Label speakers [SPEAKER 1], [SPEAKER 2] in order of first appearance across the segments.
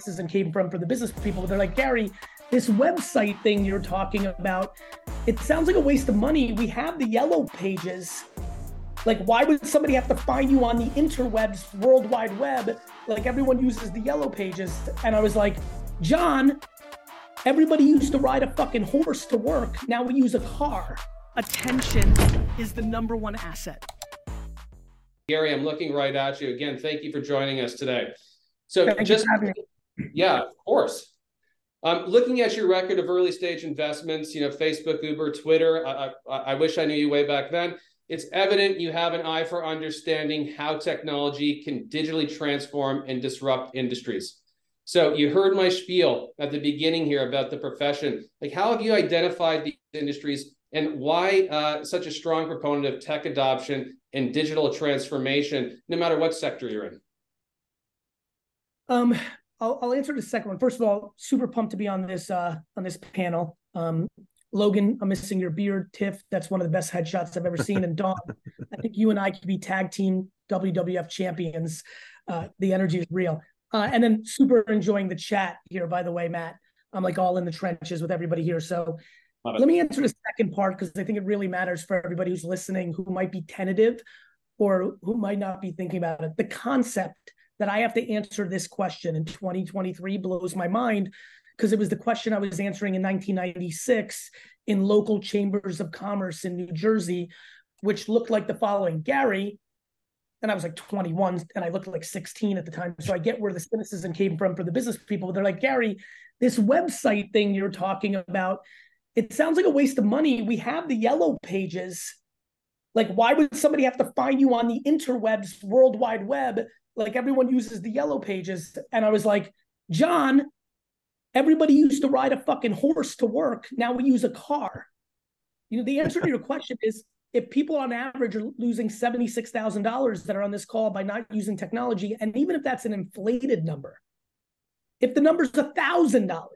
[SPEAKER 1] cynicism came from for the business people. They're like, Gary, this website thing you're talking about, it sounds like a waste of money. We have the yellow pages. Like, why would somebody have to find you on the interwebs, World Wide Web? Like, everyone uses the yellow pages. And I was like, John, everybody used to ride a fucking horse to work. Now we use a car. Attention is the number one asset.
[SPEAKER 2] Gary, I'm looking right at you. Again, thank you for joining us today. So yeah, of course. Looking at your record of early stage investments, Facebook, Uber, Twitter, I wish I knew you way back then. It's evident you have an eye for understanding how technology can digitally transform and disrupt industries. So you heard my spiel at the beginning here about the profession. Like, how have you identified these industries and why such a strong proponent of tech adoption and digital transformation, no matter what sector you're in?
[SPEAKER 1] I'll answer the second one. First of all, super pumped to be on this panel. Logan, I'm missing your beard. Tiff, that's one of the best headshots I've ever seen. And Dawn, I think you and I could be tag team WWF champions. The energy is real. And then super enjoying the chat here, by the way, Matt. I'm like all in the trenches with everybody here. So let me answer the second part, because I think it really matters for everybody who's listening, who might be tentative or who might not be thinking about it. The concept that I have to answer this question in 2023 blows my mind, because it was the question I was answering in 1996 in local chambers of commerce in New Jersey, which looked like the following. Gary, and I was like 21 and I looked like 16 at the time. So I get where the cynicism came from for the business people. They're like, Gary, this website thing you're talking about, it sounds like a waste of money. We have the yellow pages. Like, why would somebody have to find you on the interwebs, World Wide Web? Like, everyone uses the yellow pages. And I was like, John, everybody used to ride a fucking horse to work. Now we use a car. The answer to your question is, if people on average are losing $76,000 that are on this call by not using technology, and even if that's an inflated number, if the number's $1,000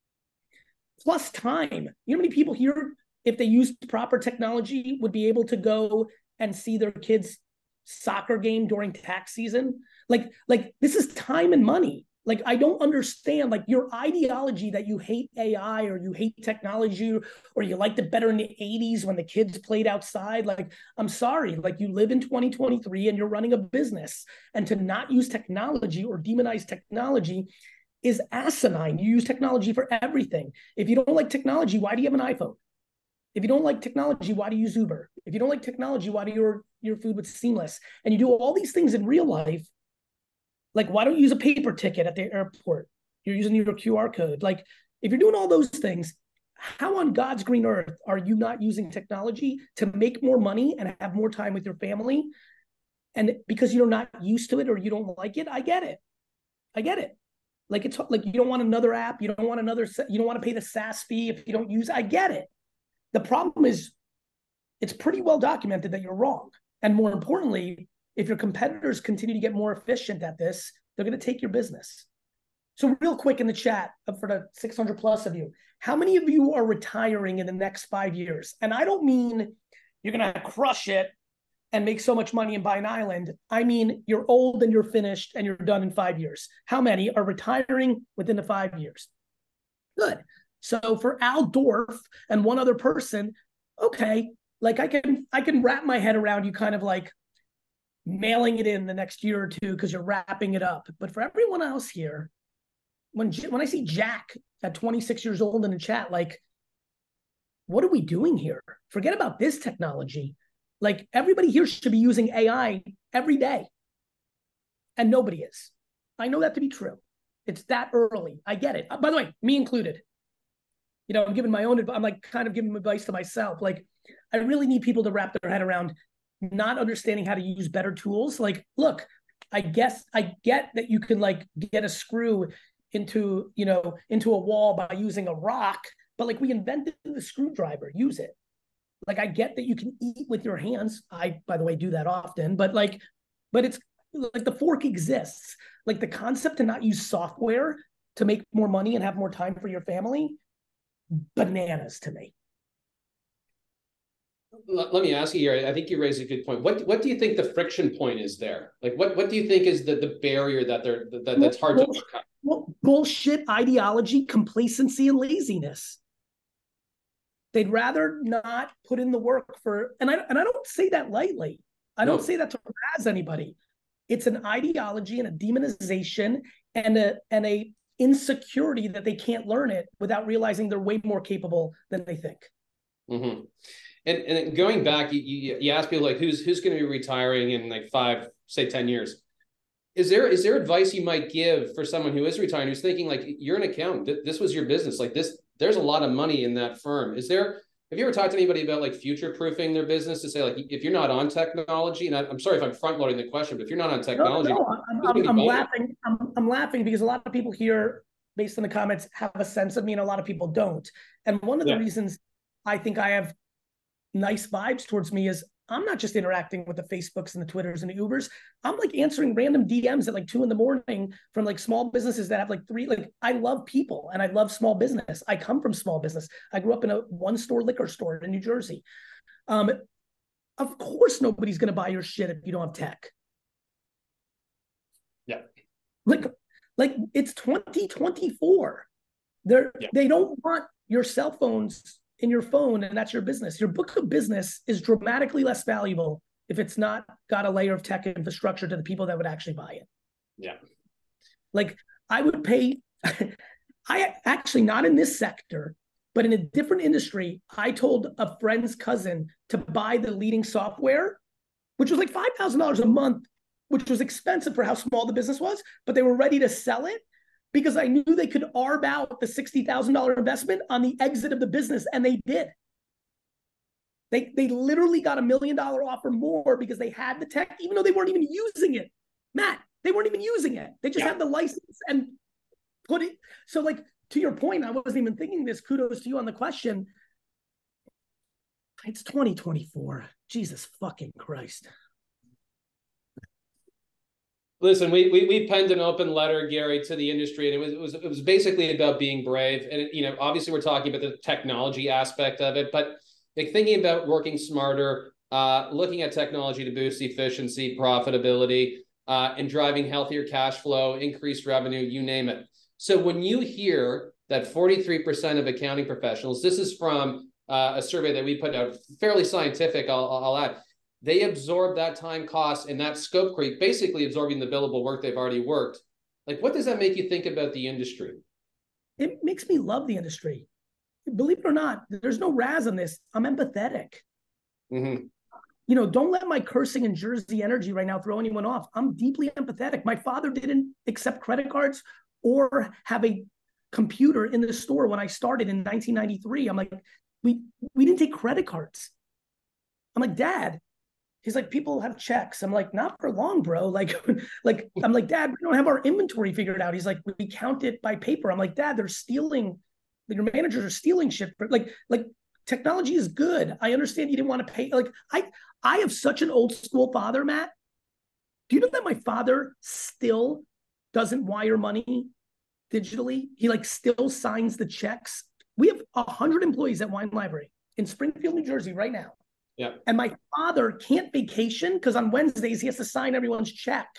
[SPEAKER 1] plus time, how many people here, if they used proper technology, would be able to go and see their kids' soccer game during tax season? Like this is time and money. Like, I don't understand, like, your ideology that you hate AI or you hate technology or you liked it better in the 80s when the kids played outside. Like, I'm sorry, like, you live in 2023 and you're running a business, and to not use technology or demonize technology is asinine. You use technology for everything. If you don't like technology, why do you have an iPhone? If you don't like technology, why do you use Uber? If you don't like technology, why do you order your food with Seamless? And you do all these things in real life. Like, why don't you use a paper ticket at the airport? You're using your QR code. Like, if you're doing all those things, how on God's green earth are you not using technology to make more money and have more time with your family? And because you're not used to it or you don't like it, I get it. Like, it's like, you don't want another app. You don't want to pay the SaaS fee if you don't use it. I get it. The problem is, it's pretty well documented that you're wrong. And more importantly, if your competitors continue to get more efficient at this, they're going to take your business. So real quick in the chat, for the 600 plus of you, how many of you are retiring in the next 5 years? And I don't mean you're going to crush it and make so much money and buy an island. I mean, you're old and you're finished and you're done in 5 years. How many are retiring within the 5 years? Good. So for Al Dorf and one other person, okay, like, I can wrap my head around you kind of like mailing it in the next year or two because you're wrapping it up. But for everyone else here, when I see Jack at 26 years old in the chat, like, what are we doing here? Forget about this technology. Like, everybody here should be using AI every day. And nobody is. I know that to be true. It's that early. I get it. By the way, me included. I'm giving my own, I'm like kind of giving advice to myself. Like, I really need people to wrap their head around not understanding how to use better tools. Like, look, I get that you can, like, get a screw into a wall by using a rock, but, like, we invented the screwdriver, use it. Like, I get that you can eat with your hands. I, by the way, do that often, but it's like, the fork exists. Like, the concept to not use software to make more money and have more time for your family, bananas to me.
[SPEAKER 2] Let me ask you here. I think you raised a good point. What do you think the friction point is there? Like, what do you think is the barrier that's hard to overcome?
[SPEAKER 1] Well, bullshit ideology, complacency, and laziness. They'd rather not put in the work for, and I don't say that lightly. I don't say that to razz anybody. It's an ideology and a demonization and a insecurity that they can't learn it without realizing they're way more capable than they think.
[SPEAKER 2] Mm-hmm. And going back, you ask people like who's going to be retiring in like 5, say 10 years. Is there advice you might give for someone who is retiring, who's thinking like, you're an accountant, this was your business, like this, there's a lot of money in that firm. Have you ever talked to anybody about like future-proofing their business to say like, if you're not on technology, and I'm sorry if I'm front-loading the question, but if you're not on technology,
[SPEAKER 1] I'm laughing. I'm laughing because a lot of people here, based on the comments, have a sense of me, and a lot of people don't. And one of the reasons I think I have nice vibes towards me is I'm not just interacting with the Facebooks and the Twitters and the Ubers. I'm like answering random DMs at like 2 a.m. from like small businesses that have like 3, like I love people and I love small business. I come from small business. I grew up in a 1-store liquor store in New Jersey. Of course, nobody's going to buy your shit if you don't have tech.
[SPEAKER 2] Yeah.
[SPEAKER 1] Like it's 2024. They don't want your cell phones in your phone, and that's your business. Your book of business is dramatically less valuable if it's not got a layer of tech infrastructure to the people that would actually buy it.
[SPEAKER 2] Yeah.
[SPEAKER 1] Like I would pay, I actually not in this sector, but in a different industry, I told a friend's cousin to buy the leading software, which was like $5,000 a month, which was expensive for how small the business was, but they were ready to sell it because I knew they could arb out the $60,000 investment on the exit of the business, and they did. They literally got $1 million offer more because they had the tech, even though they weren't even using it. Matt, they weren't even using it. They just had the license and put it. So like, to your point, I wasn't even thinking this. Kudos to you on the question. It's 2024. Jesus fucking Christ.
[SPEAKER 2] Listen, we penned an open letter, Gary, to the industry, and it was basically about being brave. And obviously we're talking about the technology aspect of it, but like thinking about working smarter, looking at technology to boost efficiency, profitability, and driving healthier cash flow, increased revenue, you name it. So when you hear that 43% of accounting professionals, this is from a survey that we put out, fairly scientific, I'll add, they absorb that time cost and that scope creep, basically absorbing the billable work they've already worked. Like, what does that make you think about the industry?
[SPEAKER 1] It makes me love the industry. Believe it or not, there's no razz on this. I'm empathetic.
[SPEAKER 2] Mm-hmm.
[SPEAKER 1] Don't let my cursing and Jersey energy right now throw anyone off. I'm deeply empathetic. My father didn't accept credit cards or have a computer in the store when I started in 1993. I'm like, we didn't take credit cards. I'm like, Dad. He's like, people have checks. I'm like, not for long, bro. Like I'm like, Dad, we don't have our inventory figured out. He's like, we count it by paper. I'm like, Dad, they're stealing. Your managers are stealing shit. But like technology is good. I understand you didn't want to pay. Like I have such an old school father, Matt. Do you know that my father still doesn't wire money digitally? He like still signs the checks. We have 100 employees at Wine Library in Springfield, New Jersey right now.
[SPEAKER 2] Yeah.
[SPEAKER 1] And my father can't vacation because on Wednesdays he has to sign everyone's check.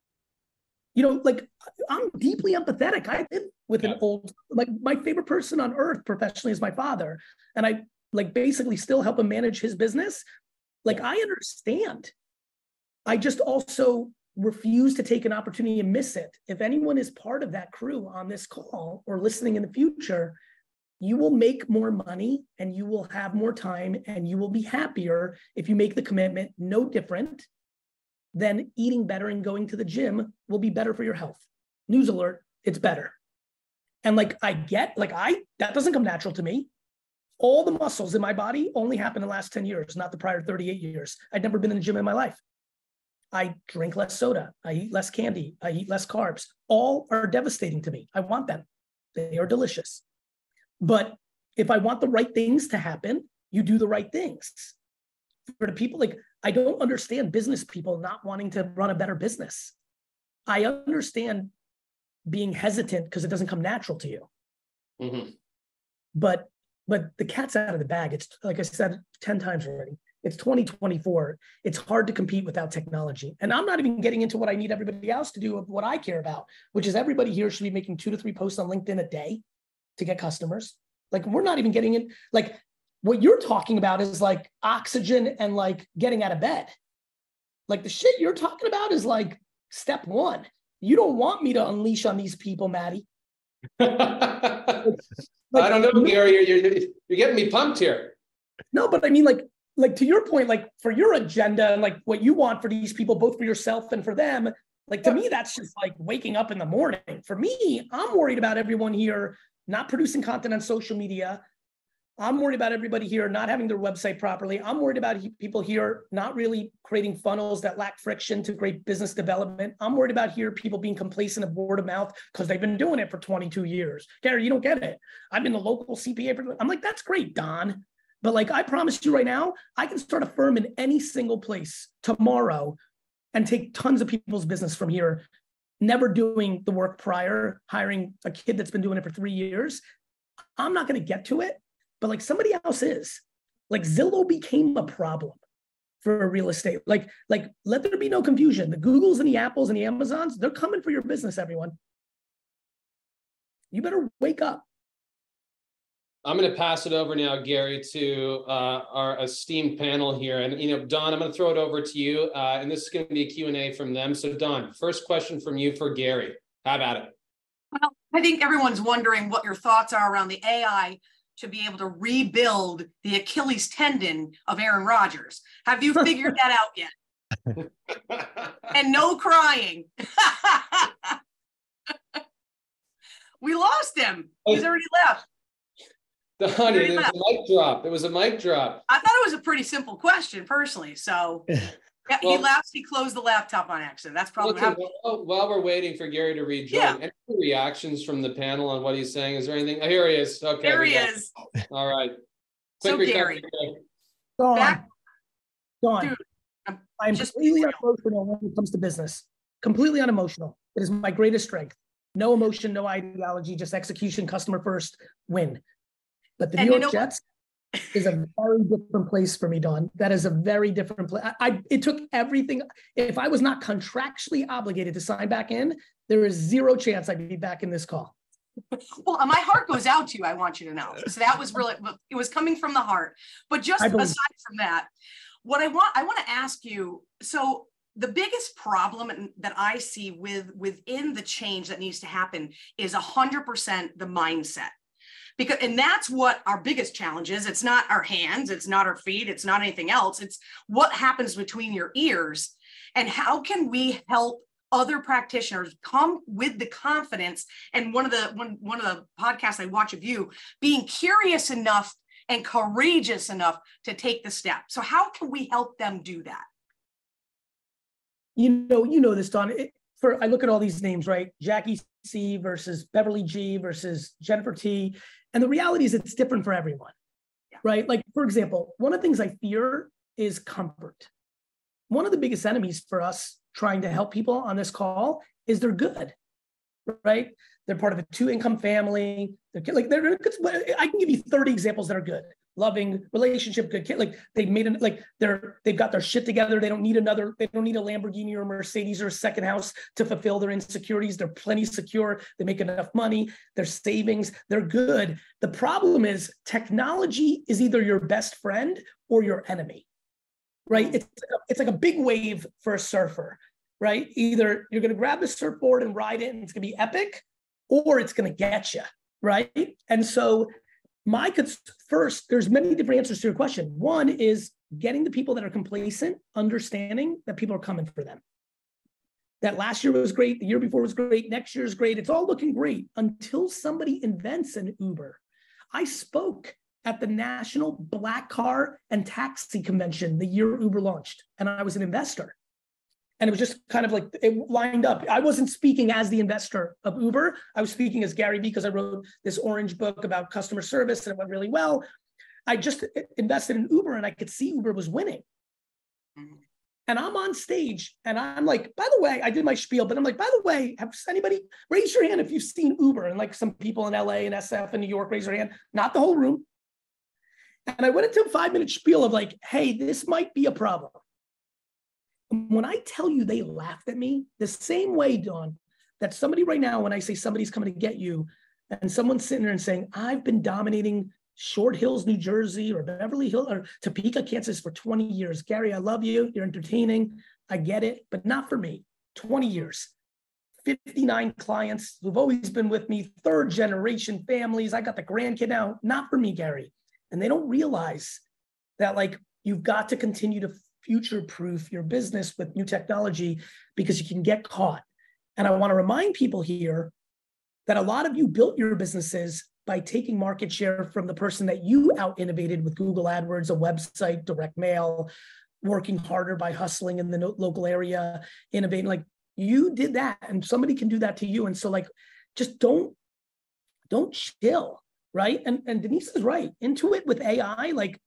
[SPEAKER 1] Like I'm deeply empathetic. I live with an old, like my favorite person on earth professionally is my father. And I like basically still help him manage his business. Like I understand. I just also refuse to take an opportunity and miss it. If anyone is part of that crew on this call or listening in the future, you will make more money and you will have more time and you will be happier if you make the commitment. No different than eating better and going to the gym will be better for your health. News alert, it's better. And like that doesn't come natural to me. All the muscles in my body only happened in the last 10 years, not the prior 38 years. I'd never been in the gym in my life. I drink less soda. I eat less candy. I eat less carbs. All are devastating to me. I want them. They are delicious. But if I want the right things to happen, you do the right things. For the people, like, I don't understand business people not wanting to run a better business. I understand being hesitant because it doesn't come natural to you.
[SPEAKER 2] Mm-hmm.
[SPEAKER 1] But the cat's out of the bag. It's like I said 10 times already. It's 2024. It's hard to compete without technology. And I'm not even getting into what I need everybody else to do of what I care about, which is everybody here should be making 2 to 3 posts on LinkedIn a day to get customers. Like, we're not even getting in. Like, what you're talking about is like oxygen and like getting out of bed. Like, the shit you're talking about is like step one. You don't want me to unleash on these people, Maddie.
[SPEAKER 2] I don't know, Gary. You're getting me pumped here.
[SPEAKER 1] No, but I mean, like to your point, like for your agenda and like what you want for these people, both for yourself and for them, like to me, that's just like waking up in the morning. For me, I'm worried about everyone here not producing content on social media. I'm worried about everybody here not having their website properly. I'm worried about people here not really creating funnels that lack friction to create business development. I'm worried about here people being complacent of word of mouth because they've been doing it for 22 years. Gary, you don't get it. I've been the local CPA. I'm like, that's great, Don. But like, I promise you right now, I can start a firm in any single place tomorrow and take tons of people's business from here, never doing the work prior, hiring a kid that's been doing it for 3 years. I'm not going to get to it, but like somebody else is. Like, Zillow became a problem for real estate. Like let there be no confusion. The Googles and the Apples and the Amazons, they're coming for your business, everyone. You better wake up.
[SPEAKER 2] I'm going to pass it over now, Gary, to our esteemed panel here. And, Don, I'm going to throw it over to you. And this is going to be a Q&A from them. So, Don, first question from you for Gary. How about it?
[SPEAKER 3] Well, I think everyone's wondering what your thoughts are around the AI to be able to rebuild the Achilles tendon of Aaron Rodgers. Have you figured that out yet? And no crying. We lost him. He's already left.
[SPEAKER 2] Don, it was a mic drop. It was a mic drop.
[SPEAKER 3] I thought it was a pretty simple question, personally. So yeah, well, he left. He closed the laptop on accident. That's probably what happened.
[SPEAKER 2] While we're waiting for Gary to rejoin, any reactions from the panel on what he's saying? Is there anything? Oh, here he is. Okay.
[SPEAKER 3] There he is.
[SPEAKER 2] All right.
[SPEAKER 3] Quick Gary.
[SPEAKER 1] Dawn. I'm completely unemotional when it comes to business. Completely unemotional. It is my greatest strength. No emotion, no ideology, just execution, customer first, win. But the New York Jets is a very different place for me, Don. That is a very different place. It took everything. If I was not contractually obligated to sign back in, there is zero chance I'd be back in this call.
[SPEAKER 3] Well, my heart goes out to you. I want you to know. So that was really, it was coming from the heart. But just aside from that, what I want to ask you, so the biggest problem that I see within the change that needs to happen is 100% the mindset. And that's what our biggest challenge is. It's not our hands, it's not our feet, it's not anything else. It's what happens between your ears. And how can we help other practitioners come with the confidence? And one of the podcasts I watch of you, being curious enough and courageous enough to take the step. So how can we help them do that?
[SPEAKER 1] You know this, Don. I look at all these names, right? Jackie C versus Beverly G versus Jennifer T. And the reality is it's different for everyone, right? Like, for example, one of the things I fear is comfort. One of the biggest enemies for us trying to help people on this call is they're good, right? They're part of a 2-income family. I can give you 30 examples that are good. Loving relationship, good kid. Like they've got their shit together. They don't need a Lamborghini or a Mercedes or a second house to fulfill their insecurities. They're plenty secure. They make enough money. Their savings, they're good. The problem is technology is either your best friend or your enemy, right? It's like a big wave for a surfer, right? Either you're going to grab the surfboard and ride it and it's going to be epic, or it's going to get you, right? And so first, there's many different answers to your question. One is getting the people that are complacent, understanding that people are coming for them. That last year was great, the year before was great, next year is great. It's all looking great until somebody invents an Uber. I spoke at the National Black Car and Taxi Convention the year Uber launched, and I was an investor. And it was just kind of like it lined up. I wasn't speaking as the investor of Uber. I was speaking as Gary Vee because I wrote this orange book about customer service and it went really well. I just invested in Uber and I could see Uber was winning. And I'm on stage and I'm like, by the way, I did my spiel, but I'm like, by the way, has anybody raise your hand if you've seen Uber? And like some people in LA and SF and New York raise their hand, not the whole room. And I went into a 5-minute spiel of like, hey, this might be a problem. And when I tell you they laughed at me, the same way, Dawn, that somebody right now, when I say somebody's coming to get you, and someone's sitting there and saying, I've been dominating Short Hills, New Jersey, or Beverly Hills, or Topeka, Kansas for 20 years. Gary, I love you. You're entertaining. I get it, but not for me. 20 years, 59 clients who've always been with me, third generation families. I got the grandkid now. Not for me, Gary. And they don't realize that, like, you've got to continue to future-proof your business with new technology because you can get caught. And I want to remind people here that a lot of you built your businesses by taking market share from the person that you out-innovated with Google AdWords, a website, direct mail, working harder by hustling in the local area, innovating. Like, you did that, and somebody can do that to you. And so, like, just don't chill, right? And Denise is right. Into it with AI, like,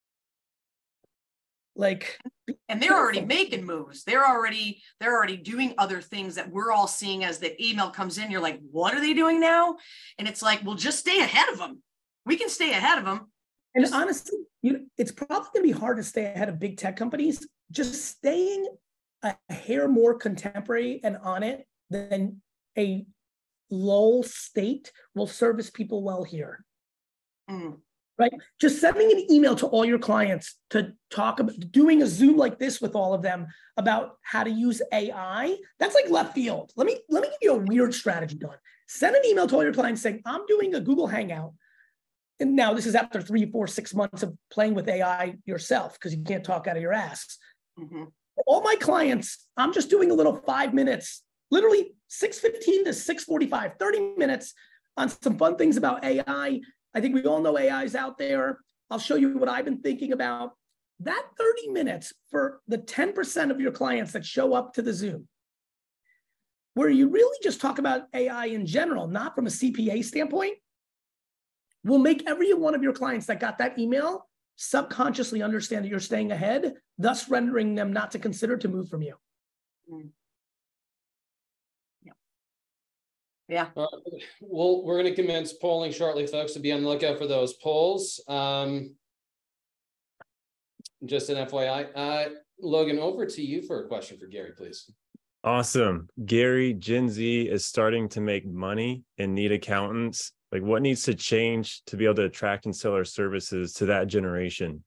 [SPEAKER 3] and they're already making moves. They're already doing other things that we're all seeing as the email comes in. You're like, what are they doing now? And it's like, well, just stay ahead of them. We can stay ahead of them.
[SPEAKER 1] And honestly, it's probably going to be hard to stay ahead of big tech companies. Just staying a hair more contemporary and on it than a lull state will service people well here. Right? Just sending an email to all your clients to talk about doing a Zoom like this with all of them about how to use AI. That's like left field. Let me give you a weird strategy, Dawn. Send an email to all your clients saying, I'm doing a Google Hangout. And now this is after 3, 4, 6 months of playing with AI yourself, because you can't talk out of your ass. All my clients, I'm just doing a little 5 minutes, literally 6:15 to 6:45, 30 minutes on some fun things about AI. I think we all know AI is out there. I'll show you what I've been thinking about. That 30 minutes for the 10% of your clients that show up to the Zoom, where you really just talk about AI in general, not from a CPA standpoint, will make every one of your clients that got that email subconsciously understand that you're staying ahead, thus rendering them not to consider to move from you.
[SPEAKER 3] Yeah.
[SPEAKER 2] Well, we're going to commence polling shortly, folks, so be on the lookout for those polls. Just an FYI. Logan, over to you for a question for Gary, please.
[SPEAKER 4] Awesome. Gary, Gen Z is starting to make money and need accountants. Like, what needs to change to be able to attract and sell our services to that generation?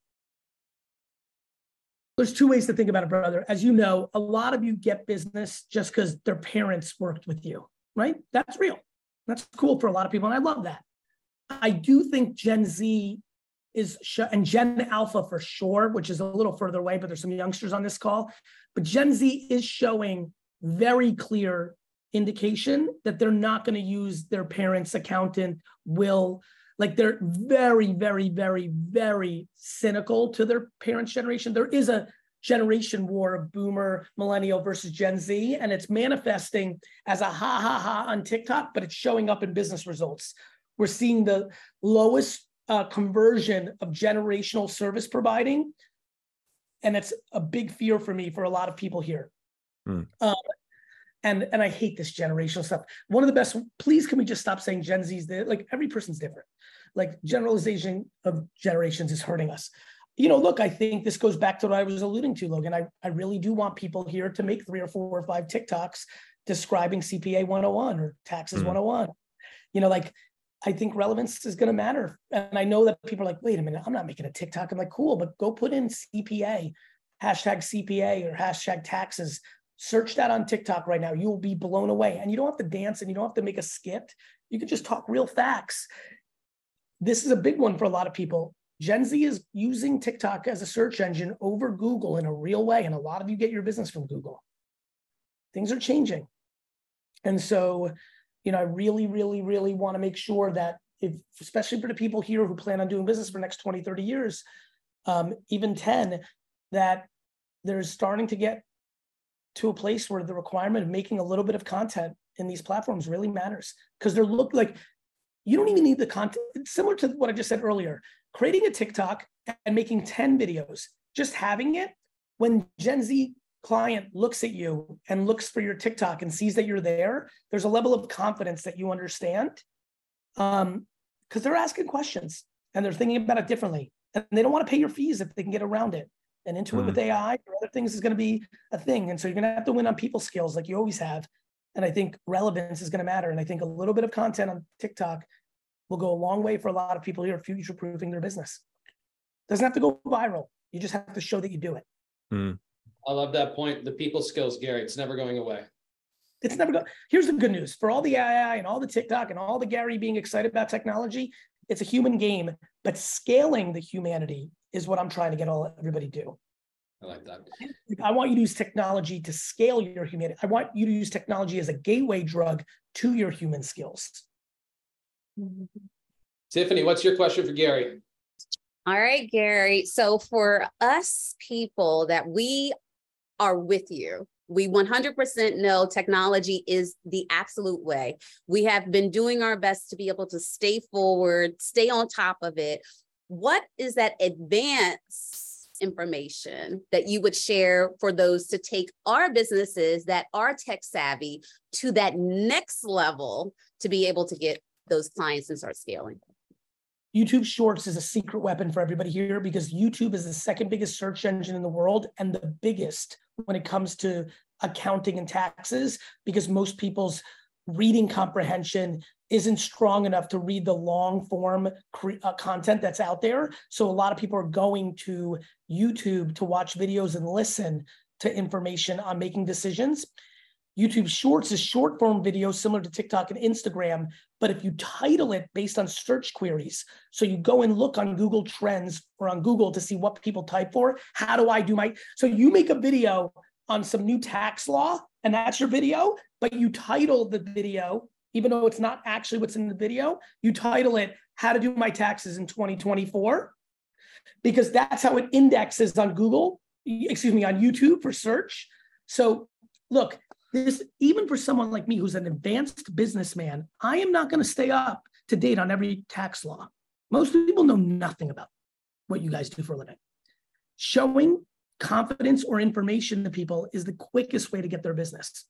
[SPEAKER 1] There's 2 ways to think about it, brother. As you know, a lot of you get business just because their parents worked with you, right? That's real. That's cool for a lot of people, and I love that. I do think Gen Z is, and Gen Alpha for sure, which is a little further away, but there's some youngsters on this call. But Gen Z is showing very clear indication that they're not going to use their parents' accountant will. Like, they're very, very, very, very cynical to their parents' generation. There is a generation war of boomer, millennial versus Gen Z, and it's manifesting as a ha ha ha on TikTok, but it's showing up in business results. We're seeing the lowest conversion of generational service providing, and it's a big fear for me for a lot of people here. And I hate this generational stuff. One of the best, please, can we just stop saying Gen Z's there? Like, every person's different. Like, generalization of generations is hurting us. Look, I think this goes back to what I was alluding to, Logan. I really do want people here to make 3 or 4 or 5 TikToks describing CPA 101 or taxes 101. I think relevance is going to matter. And I know that people are like, wait a minute, I'm not making a TikTok. I'm like, cool, but go put in CPA, #CPA or #taxes. Search that on TikTok right now. You will be blown away. And you don't have to dance and you don't have to make a skit. You can just talk real facts. This is a big one for a lot of people. Gen Z is using TikTok as a search engine over Google in a real way. And a lot of you get your business from Google. Things are changing. And so, I really, really, really want to make sure that especially for the people here who plan on doing business for the next 20, 30 years, even 10, that they're starting to get to a place where the requirement of making a little bit of content in these platforms really matters, because they're you don't even need the content. It's similar to what I just said earlier, creating a TikTok and making 10 videos, just having it. When Gen Z client looks at you and looks for your TikTok and sees that you're there, there's a level of confidence that you understand, because they're asking questions and they're thinking about it differently. and they don't want to pay your fees if they can get around it. And Intuit with AI or other things is going to be a thing. And so you're going to have to win on people skills like you always have. And I think relevance is going to matter. And I think a little bit of content on TikTok will go a long way for a lot of people here future-proofing their business. Doesn't have to go viral. You just have to show that you do it.
[SPEAKER 2] I love that point. The people skills, Gary, it's never going away.
[SPEAKER 1] It's never going. Here's the good news. For all the AI and all the TikTok and all the Gary being excited about technology, it's a human game, but scaling the humanity is what I'm trying to get everybody to do.
[SPEAKER 2] I like that.
[SPEAKER 1] I want you to use technology to scale your humanity. I want you to use technology as a gateway drug to your human skills.
[SPEAKER 2] Tiffany, what's your question for Gary?
[SPEAKER 5] All right, Gary. So for us people that we are with you, we 100% know technology is the absolute way. We have been doing our best to be able to stay forward, stay on top of it. What is that advanced information that you would share for those to take our businesses that are tech savvy to that next level to be able to get those clients and start scaling?
[SPEAKER 1] YouTube Shorts is a secret weapon for everybody here because YouTube is the second biggest search engine in the world and the biggest when it comes to accounting and taxes, because most people's reading comprehension isn't strong enough to read the long form content that's out there. So a lot of people are going to YouTube to watch videos and listen to information on making decisions. YouTube Shorts is short form video similar to TikTok and Instagram, but if you title it based on search queries, so you go and look on Google Trends or on Google to see what people type for, how do I do so you make a video on some new tax law and that's your video, but you title the video, even though it's not actually what's in the video, you title it, how to do my taxes in 2024, because that's how it indexes on Google, on YouTube for search. So look, this, even for someone like me who's an advanced businessman, I am not going to stay up to date on every tax law. Most people know nothing about what you guys do for a living. Showing confidence or information to people is the quickest way to get their business.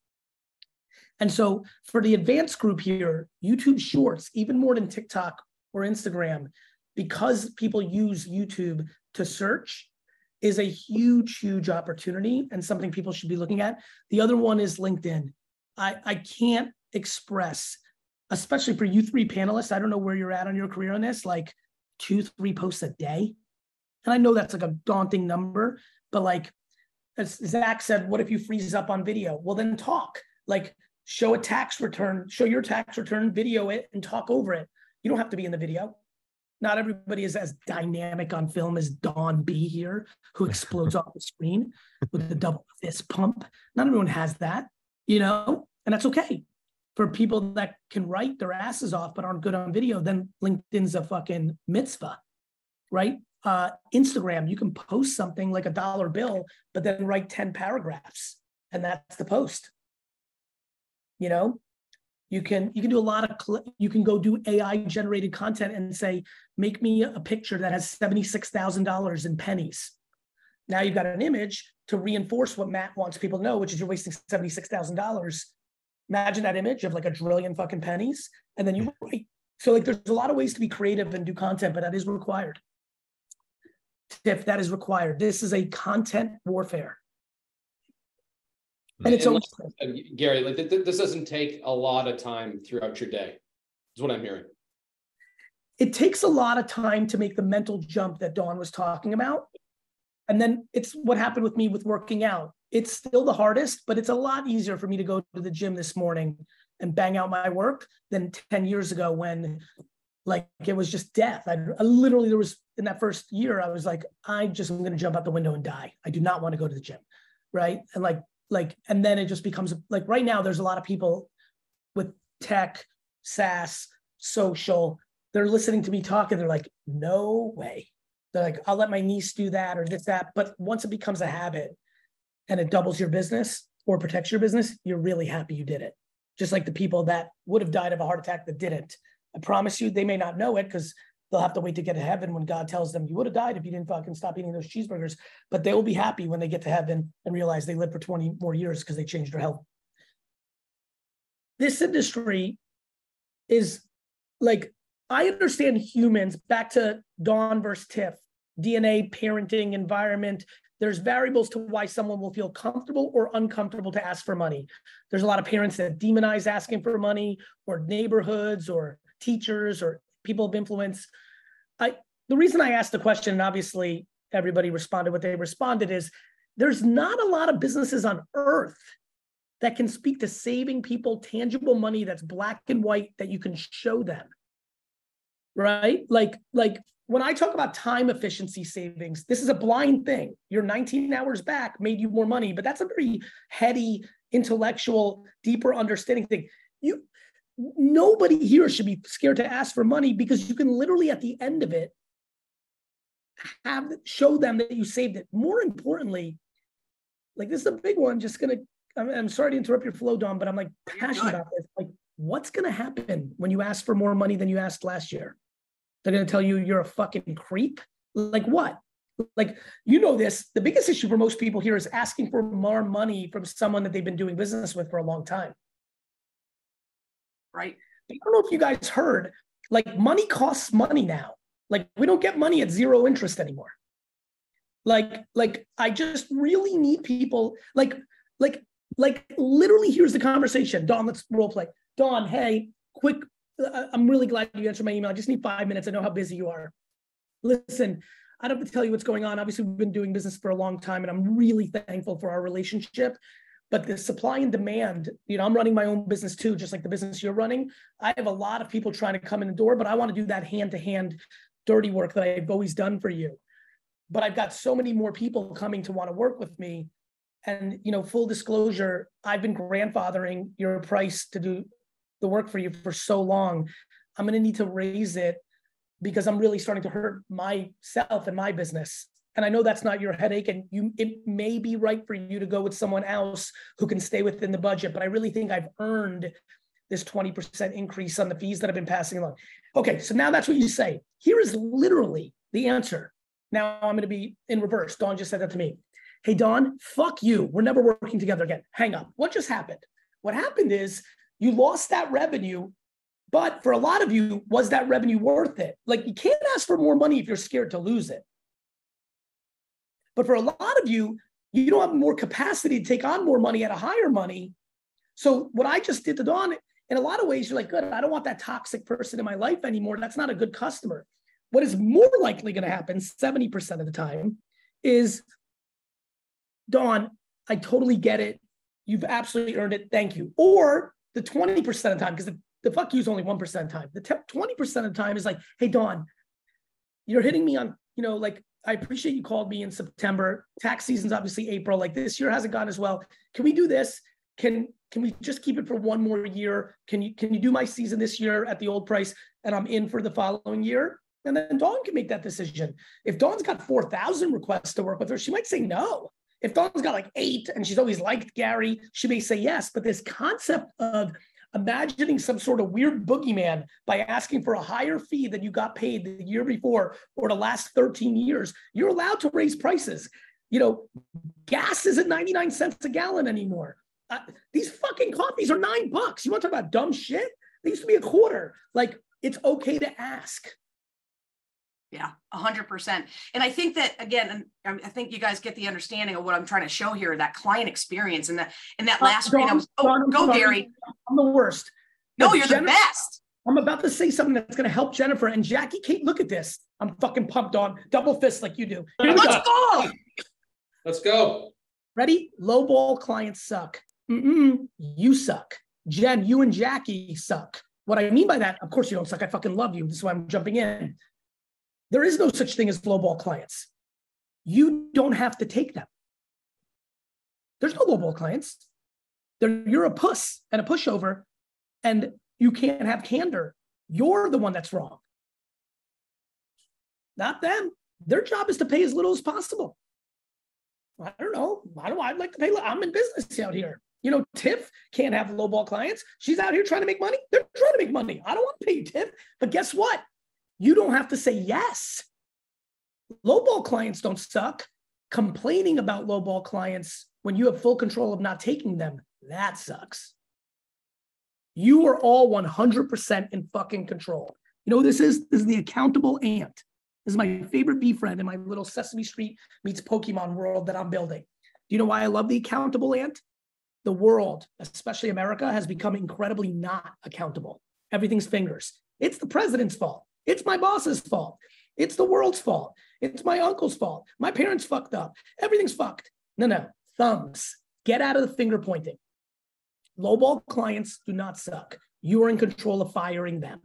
[SPEAKER 1] And so for the advanced group here, YouTube Shorts, even more than TikTok or Instagram, because people use YouTube to search, is a huge, huge opportunity and something people should be looking at. The other one is LinkedIn. I can't express, especially for you three panelists, I don't know where you're at on your career on this, like 2-3 posts a day. And I know that's like a daunting number, but like, as Zach said, what if you freeze up on video? Well, then talk. Like, show a tax return, show your tax return, video it, and talk over it. You don't have to be in the video. Not everybody is as dynamic on film as Dawn B here, who explodes off the screen with the double fist pump. Not everyone has that, and that's okay. For people that can write their asses off but aren't good on video, then LinkedIn's a fucking mitzvah, right? Instagram, you can post something like a dollar bill, but then write 10 paragraphs, and that's the post. You can do a lot of, you can go do AI generated content and say, make me a picture that has $76,000 in pennies. Now you've got an image to reinforce what Matt wants people to know, which is you're wasting $76,000. Imagine that image of like a trillion fucking pennies. And then you write. So like, there's a lot of ways to be creative and do content, but that is required. Tiff, that is required. This is a content warfare. And it's almost
[SPEAKER 2] Gary, like this doesn't take a lot of time throughout your day, is what I'm hearing.
[SPEAKER 1] It takes a lot of time to make the mental jump that Dawn was talking about. And then it's what happened with me with working out. It's still the hardest, but it's a lot easier for me to go to the gym this morning and bang out my work than 10 years ago when like it was just death. I literally, there was in that first year, I was like, I'm going to jump out the window and die. I do not want to go to the gym. Right. And and then it just becomes like right now, there's a lot of people with tech, SaaS, social, they're listening to me talk and they're like, no way. They're like, I'll let my niece do that or this, that. But once it becomes a habit and it doubles your business or protects your business, you're really happy you did it. Just like the people that would have died of a heart attack that didn't. I promise you, they may not know it because they'll have to wait to get to heaven when God tells them you would have died if you didn't fucking stop eating those cheeseburgers. But they will be happy when they get to heaven and realize they lived for 20 more years because they changed their health. This industry is like, I understand humans, back to Dawn versus Tiff. DNA, parenting, environment. There's variables to why someone will feel comfortable or uncomfortable to ask for money. There's a lot of parents that demonize asking for money, or neighborhoods or teachers or people of influence. The reason I asked the question, and obviously everybody responded what they responded, is there's not a lot of businesses on earth that can speak to saving people tangible money that's black and white that you can show them, right? Like when I talk about time efficiency savings, this is a blind thing. Your 19 hours back made you more money, but that's a very heady, intellectual, deeper understanding thing. Nobody here should be scared to ask for money, because you can literally at the end of it show them that you saved it. More importantly, like, this is a big one. I'm sorry to interrupt your flow, Don, but I'm like passionate about this. Like, what's going to happen when you ask for more money than you asked last year? They're going to tell you you're a fucking creep. Like what? Like, you know this, the biggest issue for most people here is asking for more money from someone that they've been doing business with for a long time.
[SPEAKER 3] Right.
[SPEAKER 1] I don't know if you guys heard, like, money costs money now. Like, we don't get money at zero interest anymore. Like I just really need people, like literally, here's the conversation. Don, let's role play. Don, hey, quick, I'm really glad you answered my email. I just need 5 minutes. I know how busy you are. Listen, I don't have to tell you what's going on. Obviously, we've been doing business for a long time, and I'm really thankful for our relationship. But the supply and demand, I'm running my own business too, just like the business you're running. I have a lot of people trying to come in the door, but I want to do that hand-to-hand dirty work that I've always done for you. But I've got so many more people coming to want to work with me. And, full disclosure, I've been grandfathering your price to do the work for you for so long. I'm going to need to raise it, because I'm really starting to hurt myself and my business. And I know that's not your headache, and it may be right for you to go with someone else who can stay within the budget, but I really think I've earned this 20% increase on the fees that I've been passing along. Okay, so now that's what you say. Here is literally the answer. Now I'm going to be in reverse. Dawn just said that to me. Hey, Dawn, fuck you. We're never working together again. Hang up. What just happened? What happened is you lost that revenue, but for a lot of you, was that revenue worth it? Like, you can't ask for more money if you're scared to lose it. But for a lot of you, you don't have more capacity to take on more money at a higher money. So what I just did to Dawn, in a lot of ways, you're like, good, I don't want that toxic person in my life anymore. That's not a good customer. What is more likely going to happen 70% of the time is, Dawn, I totally get it. You've absolutely earned it. Thank you. Or the 20% of the time, because the fuck you is only 1% of the time. The 20% of the time is like, hey, Dawn, you're hitting me on, like, I appreciate you called me in September. Tax season's obviously April. Like, this year hasn't gone as well. Can we do this? Can we just keep it for one more year? Can you do my season this year at the old price, and I'm in for the following year? And then Dawn can make that decision. If Dawn's got 4,000 requests to work with her, she might say no. If Dawn's got like 8 and she's always liked Gary, she may say yes. But this concept of imagining some sort of weird boogeyman by asking for a higher fee than you got paid the year before or the last 13 years, you're allowed to raise prices. Gas isn't 99 cents a gallon anymore. These fucking coffees are $9. You want to talk about dumb shit? They used to be a quarter. Like, it's okay to ask.
[SPEAKER 3] Yeah, 100%. And I think that, again, and I think you guys get the understanding of what I'm trying to show here, that client experience. And that last screen, go, Gary.
[SPEAKER 1] I'm the worst.
[SPEAKER 3] No, you're the best.
[SPEAKER 1] I'm about to say something that's going to help Jennifer and Jackie. Kate, look at this. I'm fucking pumped on. Double fist like you do.
[SPEAKER 3] Let's go.
[SPEAKER 2] Let's go.
[SPEAKER 1] Ready? Low ball clients suck. You suck. Jen, you and Jackie suck. What I mean by that, of course you don't suck. I fucking love you. This is why I'm jumping in. There is no such thing as lowball clients. You don't have to take them. There's no lowball clients. You're a puss and a pushover, and you can't have candor. You're the one that's wrong. Not them. Their job is to pay as little as possible. I don't know. I'd like to pay. I'm in business out here. Tiff can't have lowball clients. She's out here trying to make money. They're trying to make money. I don't want to pay you, Tiff. But guess what? You don't have to say yes. Lowball clients don't suck. Complaining about lowball clients when you have full control of not taking them, that sucks. You are all 100% in fucking control. You know what this is? This is the accountable ant. This is my favorite befriend in my little Sesame Street meets Pokemon world that I'm building. Do you know why I love the accountable ant? The world, especially America, has become incredibly not accountable. Everything's fingers. It's the president's fault. It's my boss's fault. It's the world's fault. It's my uncle's fault. My parents fucked up. Everything's fucked. No. Thumbs. Get out of the finger pointing. Lowball clients do not suck. You are in control of firing them.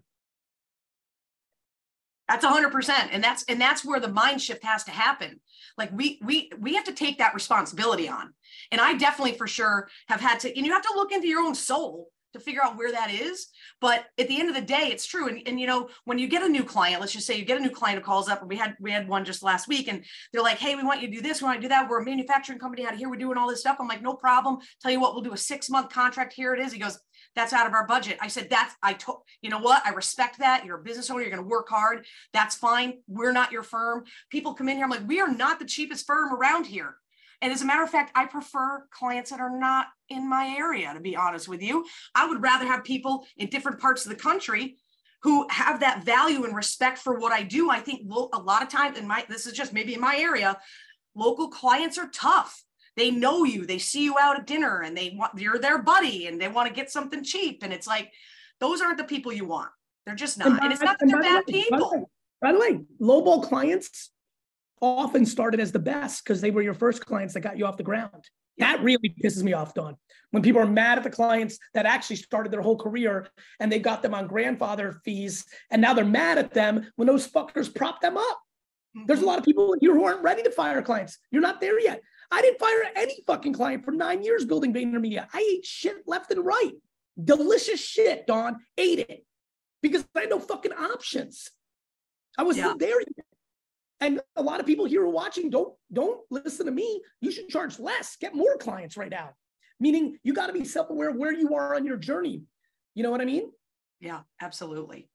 [SPEAKER 3] That's 100%. And that's where the mind shift has to happen. Like we have to take that responsibility on. And I definitely for sure have had to, and you have to look into your own soul to figure out where that is. But at the end of the day, it's true. And you know, when you get a new client, let's just say you get a new client who calls up, and we had one just last week, and they're like, hey, we want you to do this, we want to do that. We're a manufacturing company out here. We're doing all this stuff. I'm like, no problem. Tell you what, we'll do a 6-month contract. Here it is. He goes, that's out of our budget. I said, you know what? I respect that. You're a business owner. You're going to work hard. That's fine. We're not your firm. People come in here. I'm like, we are not the cheapest firm around here. And as a matter of fact, I prefer clients that are not in my area, to be honest with you. I would rather have people in different parts of the country who have that value and respect for what I do. I think a lot of times this is just maybe in my area, local clients are tough. They know you, they see you out at dinner, and you're their buddy, and they want to get something cheap. And it's like, those aren't the people you want. They're just not. And it's not that they're bad people.
[SPEAKER 1] By the way, lowball clients often started as the best because they were your first clients that got you off the ground. That really pisses me off, Dawn. When people are mad at the clients that actually started their whole career and they got them on grandfather fees, and now they're mad at them when those fuckers prop them up. There's a lot of people in here who aren't ready to fire clients. You're not there yet. I didn't fire any fucking client for 9 years building VaynerMedia. I ate shit left and right. Delicious shit, Dawn. Ate it. Because I had no fucking options. I wasn't there yet. And a lot of people here who are watching, don't listen to me. You should charge less. Get more clients right now. Meaning you got to be self-aware of where you are on your journey. You know what I mean?
[SPEAKER 3] Yeah, absolutely.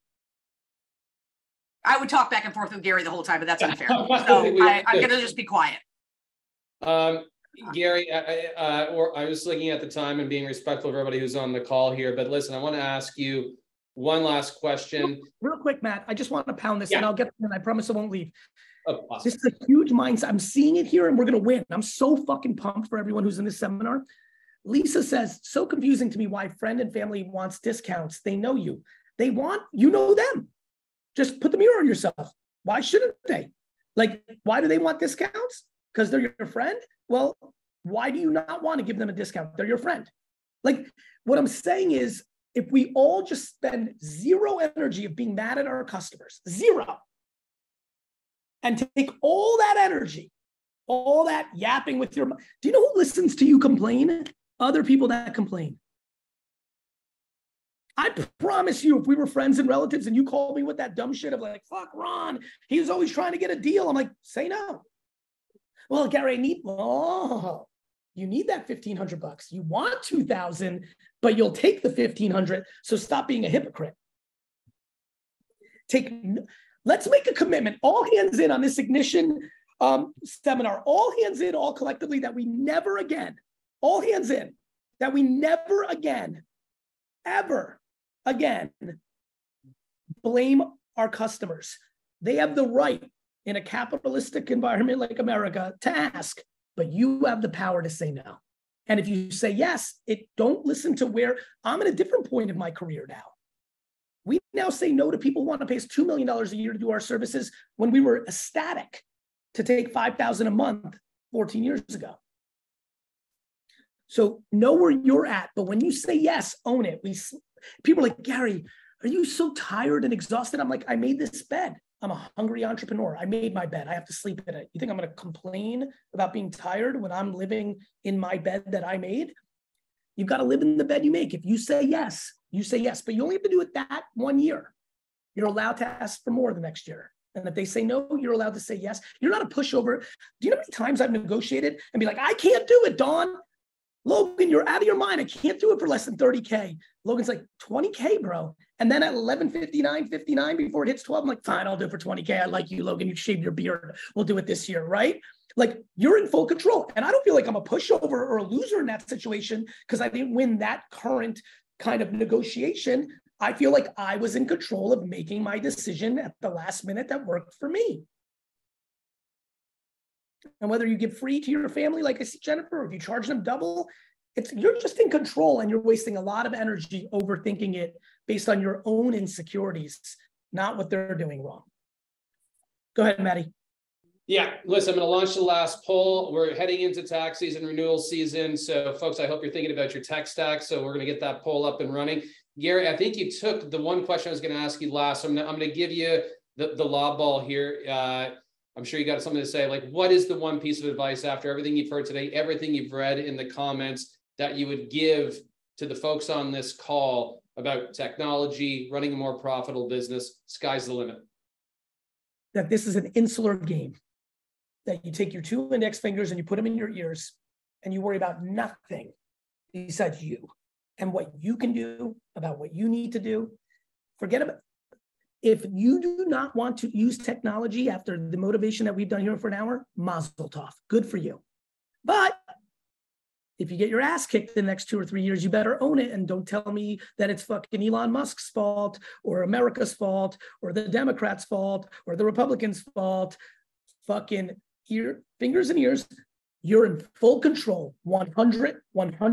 [SPEAKER 3] I would talk back and forth with Gary the whole time, but that's unfair. So I'm going to just be quiet.
[SPEAKER 2] Gary, I was looking at the time and being respectful of everybody who's on the call here, but listen, I want to ask you one last question.
[SPEAKER 1] Real quick, Matt, I just want to pound this and I'll get to it. I promise I won't leave.
[SPEAKER 2] Oh, awesome.
[SPEAKER 1] This is a huge mindset. I'm seeing it here and we're going to win. I'm so fucking pumped for everyone who's in this seminar. Lisa says, so confusing to me why friend and family wants discounts. They know you. You know them. Just put the mirror on yourself. Why shouldn't they? Like, why do they want discounts? Because they're your friend? Well, why do you not want to give them a discount? They're your friend. Like, what I'm saying is, if we all just spend zero energy of being mad at our customers, zero, and take all that energy, all that yapping with do you know who listens to you complain? Other people that complain. I promise you, if we were friends and relatives and you called me with that dumb shit of like, fuck Ron, he was always trying to get a deal. I'm like, say no. Well, Gary, you need that $1,500. You want $2,000, but you'll take the $1,500. So stop being a hypocrite. Let's make a commitment. All hands in on this Ignition seminar. All hands in, all collectively, that we never again, all hands in, that we never again, ever again, blame our customers. They have the right in a capitalistic environment like America to ask, but you have the power to say no. And if you say yes, don't listen to where I'm at a different point in my career now. We now say no to people who want to pay us $2 million a year to do our services when we were ecstatic to take $5,000 a month 14 years ago. So know where you're at, but when you say yes, own it. People are like, Gary, are you so tired and exhausted? I'm like, I made this bed. I'm a hungry entrepreneur. I made my bed. I have to sleep in it. You think I'm going to complain about being tired when I'm living in my bed that I made? You've got to live in the bed you make. If you say yes, you say yes, but you only have to do it that 1 year. You're allowed to ask for more the next year. And if they say no, you're allowed to say yes. You're not a pushover. Do you know how many times I've negotiated and be like, I can't do it, Dawn. Logan, you're out of your mind. I can't do it for less than 30K. Logan's like, 20K, bro. And then at 11:59 before it hits 12, I'm like, fine, I'll do it for 20K. I like you, Logan. You shaved your beard. We'll do it this year, right? Like, you're in full control. And I don't feel like I'm a pushover or a loser in that situation because I didn't win that current kind of negotiation. I feel like I was in control of making my decision at the last minute that worked for me. And whether you give free to your family, like I see Jennifer, or if you charge them double, you're just in control, and you're wasting a lot of energy overthinking it based on your own insecurities, not what they're doing wrong. Go ahead, Maddie.
[SPEAKER 2] Yeah, listen, I'm going to launch the last poll. We're heading into tax season, renewal season. So folks, I hope you're thinking about your tech stack. So we're going to get that poll up and running. Gary, I think you took the one question I was going to ask you last. So I'm going to give you the lob ball here. I'm sure you got something to say. Like, what is the one piece of advice after everything you've heard today, everything you've read in the comments, that you would give to the folks on this call about technology, running a more profitable business? Sky's the limit.
[SPEAKER 1] That this is an insular game, that you take your 2 index fingers and you put them in your ears and you worry about nothing besides you and what you can do, about what you need to do. Forget about, if you do not want to use technology after the motivation that we've done here for an hour, mazel tov, good for you. But if you get your ass kicked in the next 2 or 3 years, you better own it. And don't tell me that it's fucking Elon Musk's fault or America's fault or the Democrats' fault or the Republicans' fault. Fucking fingers and ears. You're in full control. 100%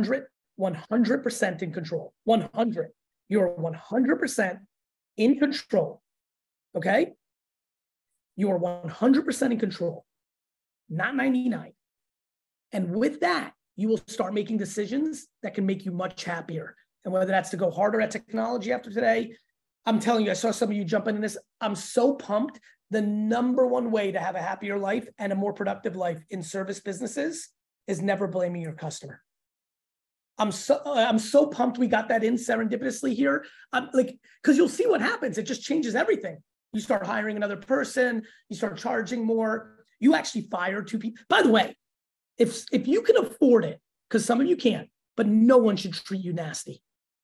[SPEAKER 1] in control. 100. You're 100% in control. Okay? You are 100% in control, not 99. And with that, you will start making decisions that can make you much happier. And whether that's to go harder at technology after today, I'm telling you, I saw some of you jump into this. I'm so pumped. The number one way to have a happier life and a more productive life in service businesses is never blaming your customer. I'm so pumped we got that in serendipitously here. Because you'll see what happens. It just changes everything. You start hiring another person. You start charging more. You actually fire 2 people. By the way, if you can afford it, because some of you can't, but no one should treat you nasty.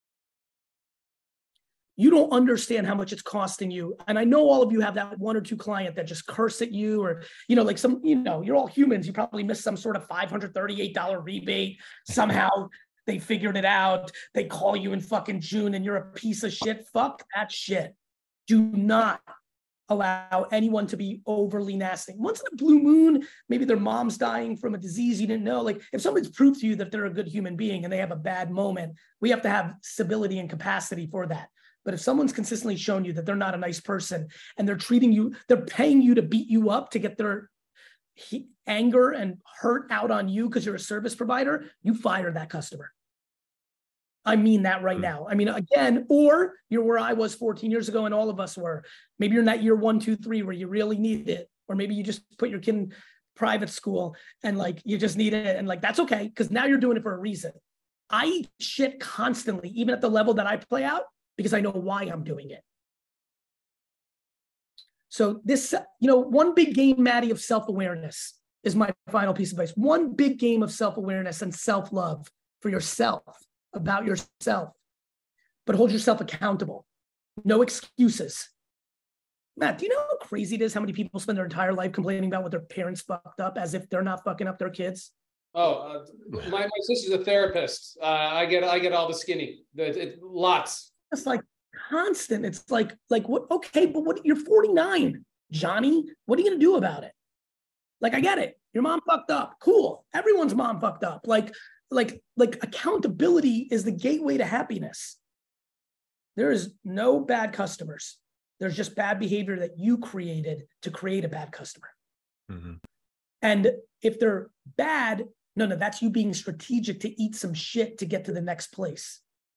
[SPEAKER 1] You don't understand how much it's costing you. And I know all of you have that 1 or 2 client that just curse at you, or, like you're all humans. You probably missed some sort of $538 rebate. Somehow they figured it out. They call you in fucking June and you're a piece of shit. Fuck that shit. Do not allow anyone to be overly nasty. Once in a blue moon, maybe their mom's dying from a disease you didn't know. Like, if someone's proved to you that they're a good human being and they have a bad moment, we have to have civility and capacity for that. But if someone's consistently shown you that they're not a nice person and they're paying you to beat you up to get their anger and hurt out on you because you're a service provider, you fire that customer. I mean that right now. I mean, again, or you're where I was 14 years ago and all of us were. Maybe you're in that year 1, 2, 3 where you really need it. Or maybe you just put your kid in private school and you just need it. And that's okay, because now you're doing it for a reason. I eat shit constantly, even at the level that I play out, because I know why I'm doing it. So this, one big game, Maddie, of self-awareness is my final piece of advice. One big game of self-awareness and self-love for yourself, about yourself, but hold yourself accountable. No excuses. Matt, do you know how crazy it is how many people spend their entire life complaining about what their parents fucked up as if they're not fucking up their kids?
[SPEAKER 2] Oh, my sister's a therapist. I get all the skinny. Lots.
[SPEAKER 1] It's constant. It's like what? Okay, but what? You're 49, Johnny. What are you gonna do about it? I get it. Your mom fucked up. Cool. Everyone's mom fucked up. Accountability is the gateway to happiness. There is no bad customers. There's just bad behavior that you created to create a bad customer. Mm-hmm. And if they're bad, no, that's you being strategic to eat some shit to get to the next place.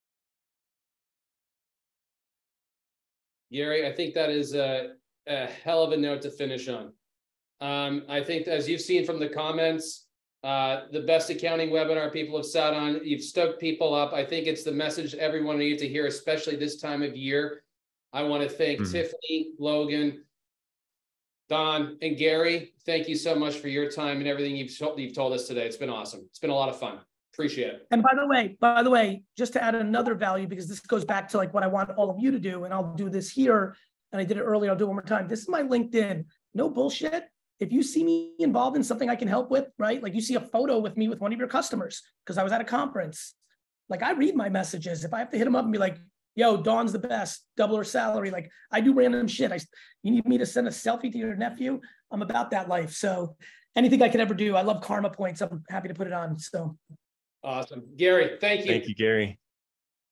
[SPEAKER 2] Gary, I think that is a hell of a note to finish on. I think, as you've seen from the comments, the best accounting webinar people have sat on. You've stoked people up. I think it's the message everyone needs to hear, especially this time of year. I want to thank Tiffany, Logan, Don, and Gary. Thank you so much for your time and everything you've told us today. It's been awesome. It's been a lot of fun. Appreciate it.
[SPEAKER 1] And by the way, just to add another value, because this goes back to what I want all of you to do, and I'll do this here, and I did it earlier, I'll do it one more time. This is my LinkedIn. No bullshit. If you see me involved in something I can help with, right? You see a photo with me with one of your customers because I was at a conference. I read my messages. If I have to hit them up and be like, yo, Dawn's the best, double her salary. Like I do random shit. You need me to send a selfie to your nephew? I'm about that life. So anything I can ever do. I love karma points. I'm happy to put it on. So
[SPEAKER 2] awesome. Gary, thank you.
[SPEAKER 4] Thank you, Gary.